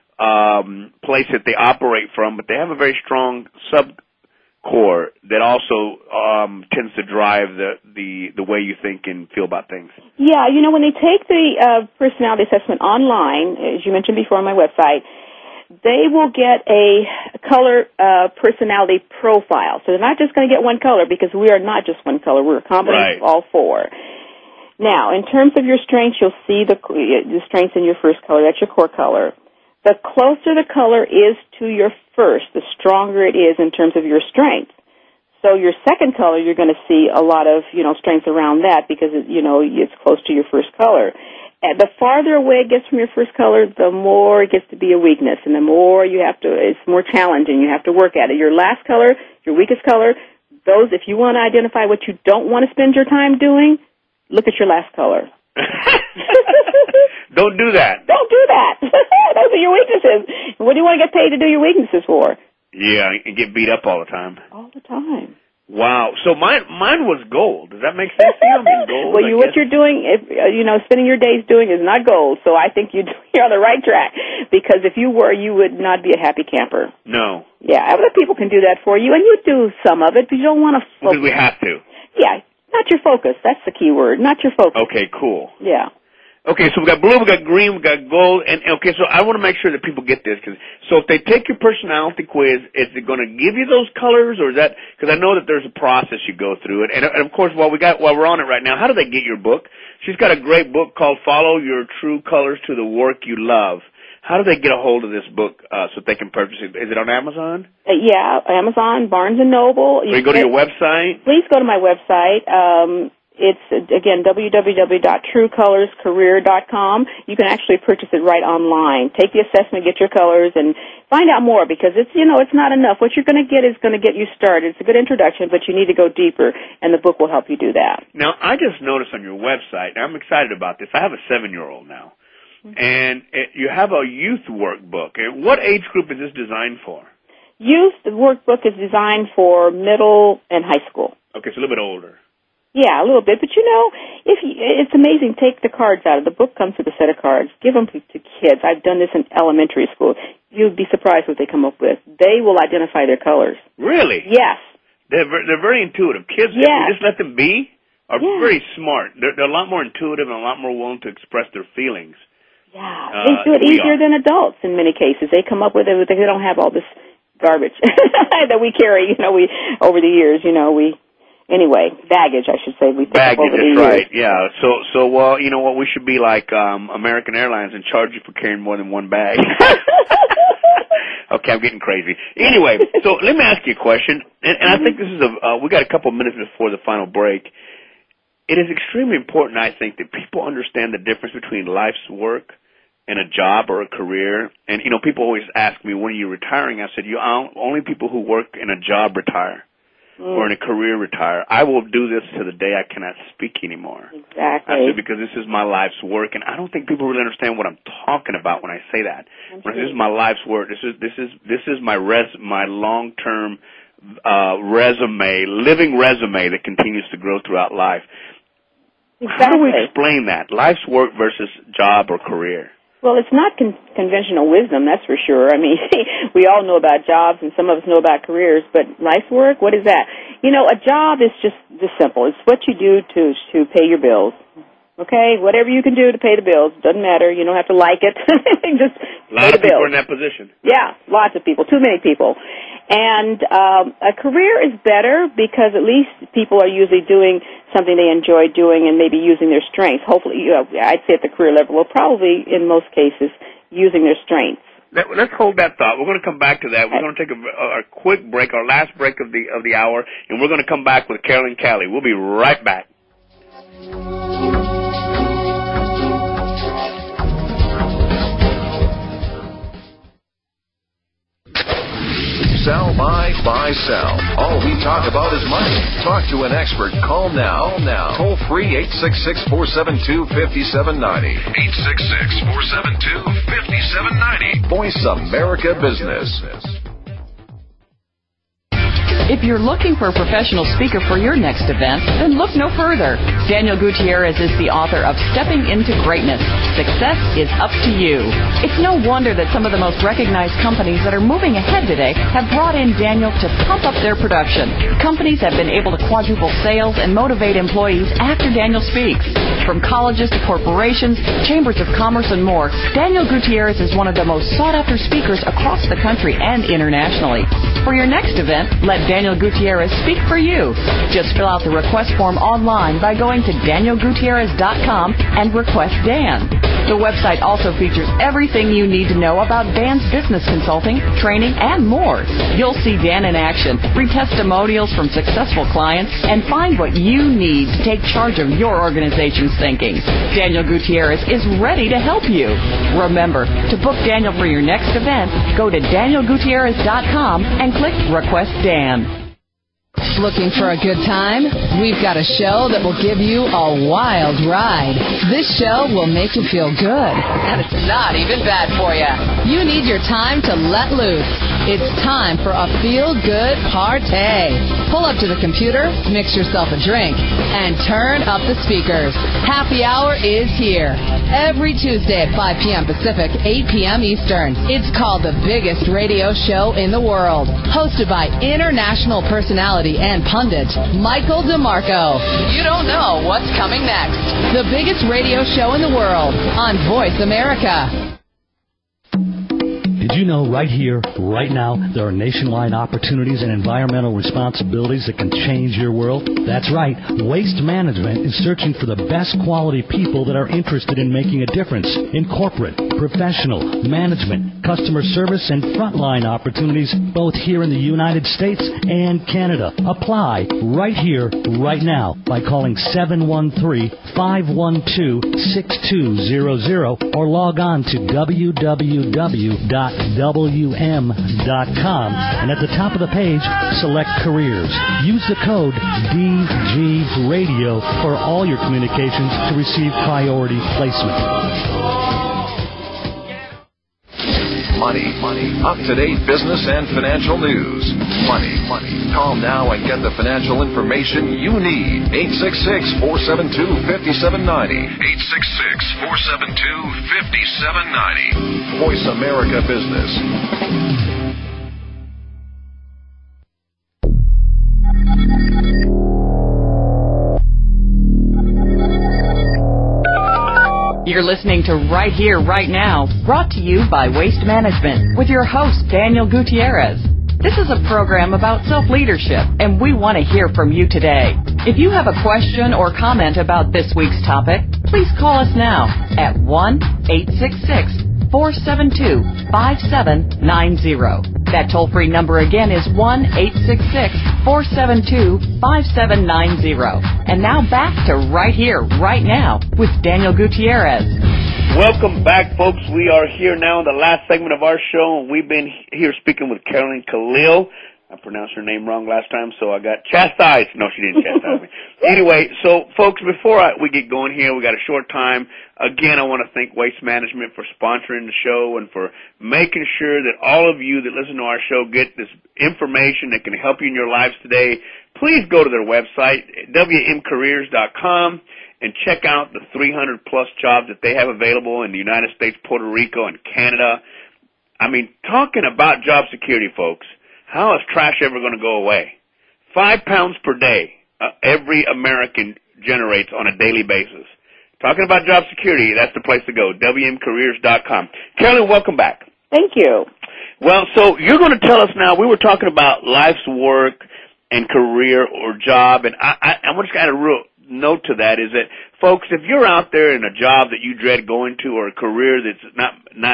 um, place that they operate from, but they have a very strong sub-core that also um, tends to drive the, the, the way you think and feel about things. Yeah, you know, when they take the uh, personality assessment online, as you mentioned before on my website, they will get a color uh, personality profile. So they're not just going to get one color, because we are not just one color. We're a combination Right. of all four. Now, in terms of your strengths, you'll see the, the strengths in your first color. That's your core color. The closer the color is to your first, the stronger it is in terms of your strength. So your second color, you're going to see a lot of, you know, strength around that because, it, you know, it's close to your first color. And the farther away it gets from your first color, the more it gets to be a weakness, and the more you have to, it's more challenging. You have to work at it. Your last color, your weakest color, those, if you want to identify what you don't want to spend your time doing, look at your last color. Don't do that. Don't do that. Those are your weaknesses. What do you want to get paid to do your weaknesses for? Yeah, and get beat up all the time. All the time. Wow. So mine mine was gold. Does that make sense to you? I mean, gold. Well, you, what you're doing, if, uh, you know, spending your days doing is not gold. So I think you, you're on the right track. Because if you were, you would not be a happy camper. No. Yeah, other people can do that for you, and you do some of it, but you don't want to focus. Because we have to. Yeah, not your focus. That's the key word. Not your focus. Okay, cool. Yeah. Okay, so we got blue, we got green, we got gold, and okay, so I want to make sure that people get this. Cause, so if they take your personality quiz, is it going to give you those colors, or is that, because I know that there's a process you go through, and, and of course, while we got, while we're on it right now, how do they get your book? She's got a great book called Follow Your True Colors to the Work You Love. How do they get a hold of this book uh, so they can purchase it? Is it on Amazon? Uh, yeah, Amazon, Barnes and Noble. You, you go to your website? Please go to my website. Um, It's, again, w w w dot true colors career dot com. You can actually purchase it right online. Take the assessment, get your colors, and find out more because it's, you know, it's not enough. What you're going to get is going to get you started. It's a good introduction, but you need to go deeper, and the book will help you do that. Now, I just noticed on your website, and I'm excited about this. I have a seven-year-old now, mm-hmm. and it, you have a youth workbook. And what age group is this designed for? Youth workbook is designed for middle and high school. Okay, so a little bit older. Yeah, a little bit. But, you know, if you, it's amazing. Take the cards out. The book comes with a set of cards. Give them to, to kids. I've done this in elementary school. You'd be surprised what they come up with. They will identify their colors. Really? Yes. They're, they're very intuitive. Kids, yes. if you just let them be, are yeah. very smart. They're, they're a lot more intuitive and a lot more willing to express their feelings. Yeah, uh, they do it easier than adults in many cases. They come up with it. They don't have all this garbage that we carry, you know, we over the years, you know, we... Anyway, baggage, I should say. We pick baggage, up over the that's years. right. Yeah. So, so, well, you know what? We should be like um American Airlines and charge you for carrying more than one bag. Okay, I'm getting crazy. Anyway, so let me ask you a question, and, and I think this is a. Uh, we got a couple of minutes before the final break. It is extremely important, I think, that people understand the difference between life's work and a job or a career. And you know, people always ask me, "When are you retiring?" I said, "You only people who work in a job retire." Or in a career retire. I will do this to the day I cannot speak anymore. Exactly. I said, because this is my life's work, and I don't think people really understand what I'm talking about when I say that. When this is my life's work. This is this is this is my res my long term uh, resume, living resume that continues to grow throughout life. Exactly. How do we explain that? Life's work versus job or career. Well, it's not con- conventional wisdom, that's for sure. I mean, we all know about jobs, and some of us know about careers, but life's work, what is that? You know, a job is just this simple. It's what you do to to pay your bills. Okay? Whatever you can do to pay the bills. Doesn't matter. You don't have to like it. Just a lot pay of the people bills. are in that position. Yeah, lots of people. Too many people. And um, a career is better because at least people are usually doing something they enjoy doing and maybe using their strengths. Hopefully, you know, I'd say at the career level, well, probably in most cases using their strengths. Let's hold that thought. We're going to come back to that. We're going to take a, a quick break, our last break of the of the hour, and we're going to come back with Carolyn Callie. We'll be right back. Sell, buy, buy, sell. All we talk about is money. Talk to an expert. Call now. Now. Toll free eight six six, four seven two, five seven nine zero. eight six six, four seven two, five seven nine zero. Voice America Business. If you're looking for a professional speaker for your next event, then look no further. Daniel Gutierrez is the author of Stepping into Greatness. Success is up to you. It's no wonder that some of the most recognized companies that are moving ahead today have brought in Daniel to pump up their production. Companies have been able to quadruple sales and motivate employees after Daniel speaks. From colleges to corporations, chambers of commerce, and more, Daniel Gutierrez is one of the most sought-after speakers across the country and internationally. For your next event, let Daniel Gutierrez speak for you. Just fill out the request form online by going to daniel gutierrez dot com and request Dan. The website also features everything you need to know about Dan's business consulting, training, and more. You'll see Dan in action, read testimonials from successful clients, and find what you need to take charge of your organization's thinking. Daniel Gutierrez is ready to help you. Remember, to book Daniel for your next event, go to daniel gutierrez dot com and click Request Dan. Looking for a good time? We've got a show that will give you a wild ride. This show will make you feel good, and it's not even bad for you. You need your time to let loose. It's time for a feel-good party. Pull up to the computer, mix yourself a drink, and turn up the speakers. Happy Hour is here. Every Tuesday at five p.m. Pacific, eight p.m. Eastern. It's called the biggest radio show in the world. Hosted by international personality and pundit, Michael DeMarco. You don't know what's coming next. The biggest radio show in the world on Voice America. Did you know right here, right now, there are nationwide opportunities and environmental responsibilities that can change your world? That's right. Waste Management is searching for the best quality people that are interested in making a difference in corporate, professional, management, customer service, and frontline opportunities both here in the United States and Canada. Apply right here, right now by calling seven one three, five one two, six two zero zero or log on to w w w dot w m dot com, and at the top of the page, select Careers. Use the code D G Radio for all your communications to receive priority placement. Money, money, up-to-date business and financial news. Money, money. Call now and get the financial information you need. eight six six, four seven two, five seven nine zero. eight six six, four seven two, five seven nine zero. Voice America Business. You're listening to Right Here, Right Now, brought to you by Waste Management, with your host, Daniel Gutierrez. This is a program about self-leadership, and we want to hear from you today. If you have a question or comment about this week's topic, please call us now at one eight six six, four seven two, five seven nine zero. That toll-free number again is one eight six six, four seven two, five seven nine zero. And now back to Right Here, Right Now with Daniel Gutierrez. Welcome back, folks. We are here now in the last segment of our show, and we've been here speaking with Carolyn Khalil. I pronounced her name wrong last time, so I got chastised. No, she didn't chastise me. Anyway, so, folks, before I, we get going here, we got a short time. Again, I want to thank Waste Management for sponsoring the show and for making sure that all of you that listen to our show get this information that can help you in your lives today. Please go to their website, w m careers dot com, and check out the three hundred plus jobs that they have available in the United States, Puerto Rico, and Canada. I mean, talking about job security, folks, how is trash ever going to go away? Five pounds per day uh, every American generates on a daily basis. Talking about job security, that's the place to go, w m careers dot com. Carolyn, welcome back. Thank you. Well, so you're going to tell us now, we were talking about life's work and career or job, and I, I, I want to add a real note to that is that, folks, if you're out there in a job that you dread going to or a career that's not not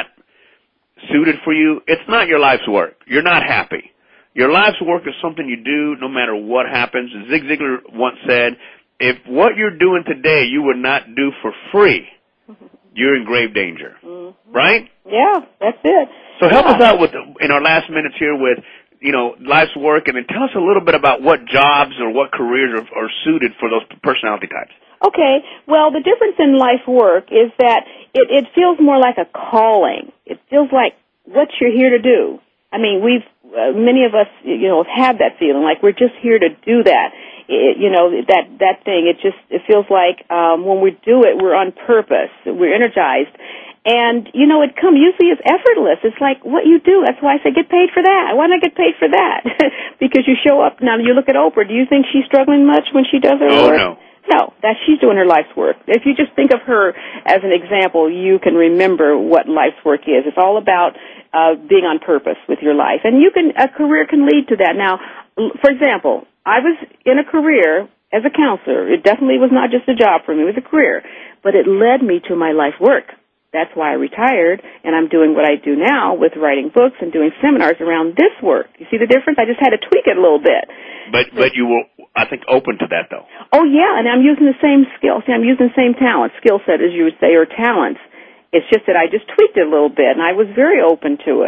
suited for you, it's not your life's work. You're not happy. Your life's work is something you do no matter what happens. Zig Ziglar once said, if what you're doing today you would not do for free, you're in grave danger. Mm-hmm. Right? Yeah, that's it. So help yeah. us out with in our last minutes here with, you know, life's work, and then tell us a little bit about what jobs or what careers are, are suited for those personality types. Okay. Well, the difference in life work is that it, it feels more like a calling. It feels like what you're here to do. I mean, we've uh, many of us, you know, have had that feeling like we're just here to do that. It, you know, that that thing. It just it feels like um, when we do it, we're on purpose. We're energized. And, you know, it come usually is effortless. It's like what you do. That's why I say get paid for that. Why not get paid for that? Because you show up. Now, you look at Oprah. Do you think she's struggling much when she does her oh, work? No, no. That she's doing her life's work. If you just think of her as an example, you can remember what life's work is. It's all about uh, being on purpose with your life. And you can a career can lead to that. Now, for example, I was in a career as a counselor. It definitely was not just a job for me. It was a career. But it led me to my life work. That's why I retired, and I'm doing what I do now with writing books and doing seminars around this work. You see the difference? I just had to tweak it a little bit. But but you were, I think, open to that, though. Oh, yeah, and I'm using the same skill. See, I'm using the same talent, skill set, as you would say, or talents. It's just that I just tweaked it a little bit, and I was very open to it.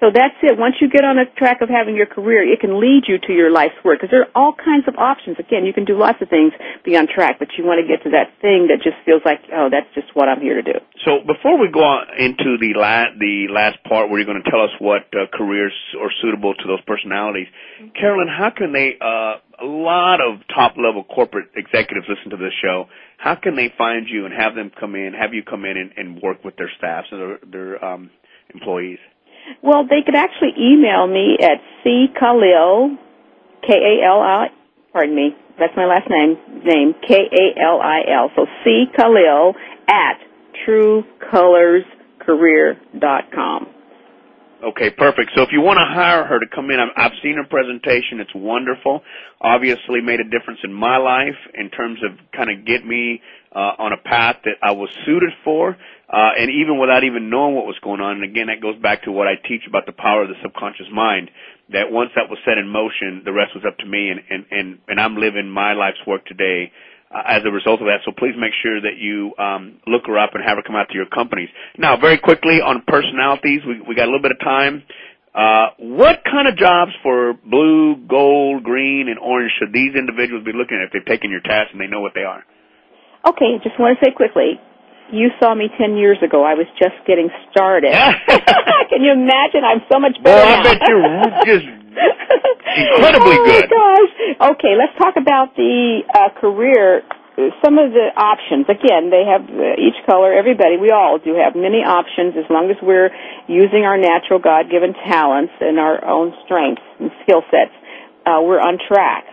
So that's it. Once you get on a track of having your career, it can lead you to your life's work because there are all kinds of options. Again, you can do lots of things, be on track, but you want to get to that thing that just feels like, oh, that's just what I'm here to do. So before we go on into the last, the last part where you're going to tell us what uh, careers are suitable to those personalities, mm-hmm. Carolyn, how can they, uh, a lot of top-level corporate executives listen to this show, how can they find you and have them come in, have you come in and, and work with their staffs and their, their um, employees? Well, they could actually email me at C Khalil, K A L I, pardon me, that's my last name, name, K A L I L. So C Khalil at true colors career dot com. Okay, perfect. So if you want to hire her to come in, I've seen her presentation. It's wonderful. Obviously made a difference in my life in terms of kind of get me uh, on a path that I was suited for, uh, and even without even knowing what was going on. And again, that goes back to what I teach about the power of the subconscious mind, that once that was set in motion, the rest was up to me, and, and, and, and I'm living my life's work today uh, as a result of that. So please make sure that you um, look her up and have her come out to your companies. Now, very quickly on personalities, we, we got a little bit of time. Uh, what kind of jobs for blue, gold, green, and orange should these individuals be looking at if they've taken your test and they know what they are? Okay, just want to say quickly, you saw me ten years ago. I was just getting started. Can you imagine? I'm so much better well, now. I bet you're just incredibly oh good. Oh, my gosh. Okay, let's talk about the uh, career. Some of the options, again, they have uh, each color, everybody, we all do have many options as long as we're using our natural God-given talents and our own strengths and skill sets. Uh, we're on track.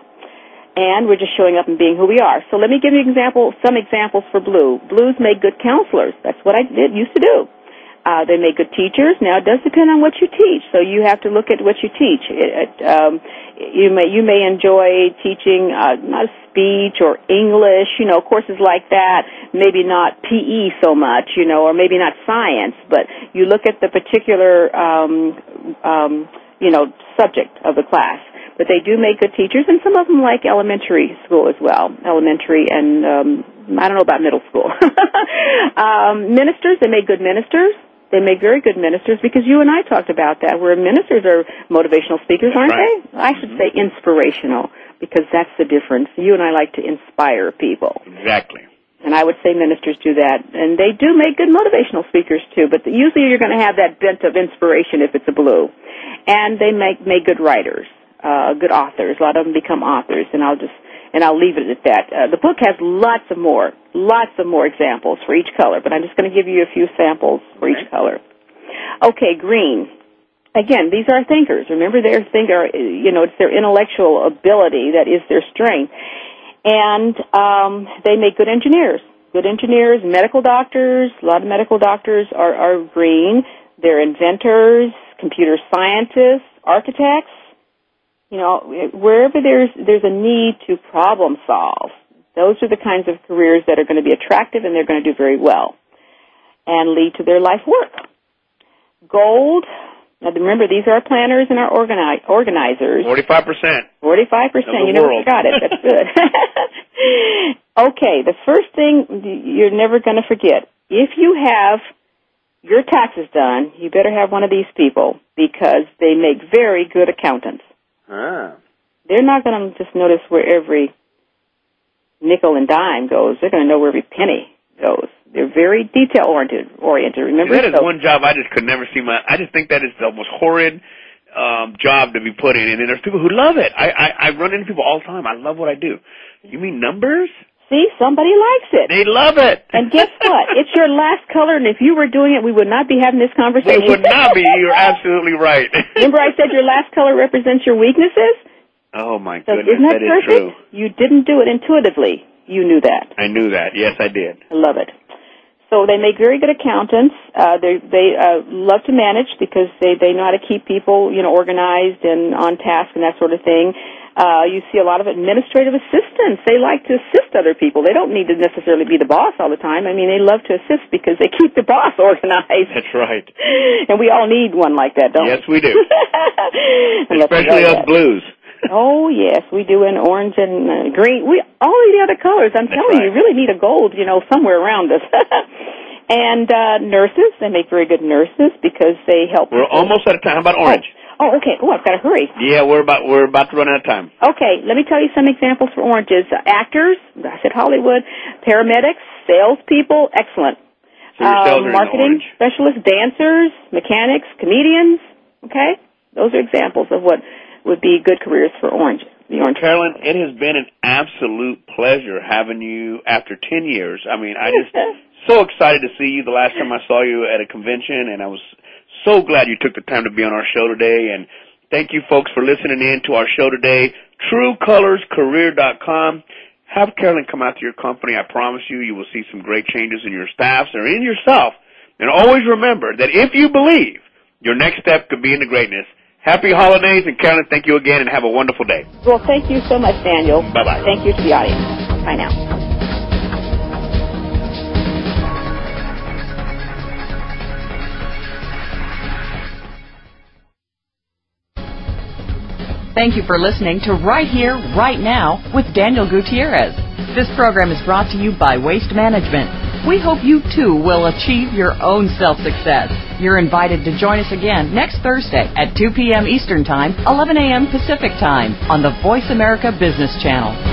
And we're just showing up and being who we are. So let me give you example, some examples for blue. Blues make good counselors. That's what I did, used to do. Uh, they make good teachers. Now, it does depend on what you teach, so you have to look at what you teach. It, it, um, you may you may enjoy teaching uh, not speech or English, you know, courses like that. Maybe not P E so much, you know, or maybe not science. But you look at the particular, um, um, you know, subject of the class. But they do make good teachers, and some of them like elementary school as well, elementary and um, I don't know about middle school. um, ministers, they make good ministers. They make very good ministers because you and I talked about that, where ministers are motivational speakers, aren't right. they? I should say inspirational because that's the difference. You and I like to inspire people. Exactly. And I would say ministers do that. And they do make good motivational speakers, too. But usually you're going to have that bent of inspiration if it's a blue. And they make, make good writers, uh, good authors. A lot of them become authors. And I'll just, and I'll leave it at that. Uh, the book has lots of more, lots of more examples for each color. But I'm just going to give you a few samples for okay. each color. Okay, green. Again, these are thinkers. Remember, their thinker, you know, it's their intellectual ability that is their strength. And um, they make good engineers. Good engineers, medical doctors. A lot of medical doctors are, are green. They're inventors, computer scientists, architects. You know, wherever there's there's a need to problem solve, those are the kinds of careers that are going to be attractive and they're going to do very well and lead to their life work. Gold. Now, remember, these are our planners and our organi- organizers. forty-five percent. forty-five percent. You never forgot it. That's good. Okay, the first thing you're never going to forget, if you have your taxes done, you better have one of these people because they make very good accountants. Ah. They're not going to just notice where every nickel and dime goes. They're going to know where every penny goes. They're very detail-oriented. Oriented. Remember, that is so, one job I just could never see. My, I just think that is the most horrid um, job to be put in, and then there's people who love it. I, I, I run into people all the time. I love what I do. You mean numbers? See, somebody likes it. They love it. And guess what? It's your last color, and if you were doing it, we would not be having this conversation. We would not be. You're absolutely right. Remember I said your last color represents your weaknesses? Oh, my So goodness, isn't that, that is perfect? true. You didn't do it intuitively. You knew that. I knew that. Yes, I did. I love it. So they make very good accountants. Uh, they they uh, love to manage because they, they know how to keep people, you know, organized and on task and that sort of thing. Uh, you see a lot of administrative assistants. They like to assist other people. They don't need to necessarily be the boss all the time. I mean, they love to assist because they keep the boss organized. That's right. And we all need one like that, don't yes, we? Yes, we do. Especially us blues. Oh, yes, we do in orange and uh, green. We all the other colors. I'm That's telling right. you, you really need a gold, you know, somewhere around us. And uh, nurses, they make very good nurses because they help. We're people. almost out of time. How about orange? Oh, oh okay. Oh, I've got to hurry. Yeah, we're about we're about to run out of time. Okay, let me tell you some examples for oranges. Uh, actors, I said Hollywood, paramedics, salespeople, excellent. So your sales Um, are in marketing orange. specialists, dancers, mechanics, comedians. Okay, those are examples of what would be good careers for orange. The orange. Carolyn, it has been an absolute pleasure having you after ten years. I mean, I just so excited to see you. The last time I saw you at a convention, and I was so glad you took the time to be on our show today. And thank you, folks, for listening in to our show today. True Colors Career dot com. Have Carolyn come out to your company. I promise you, you will see some great changes in your staffs or in yourself. And always remember that if you believe, your next step could be into greatness. Happy holidays, and Carolyn, thank you again, and have a wonderful day. Well, thank you so much, Daniel. Bye-bye. Thank you to the audience. Bye now. Thank you for listening to Right Here, Right Now with Daniel Gutierrez. This program is brought to you by Waste Management. We hope you, too, will achieve your own self-success. You're invited to join us again next Thursday at two p.m. Eastern Time, eleven a.m. Pacific Time on the Voice America Business Channel.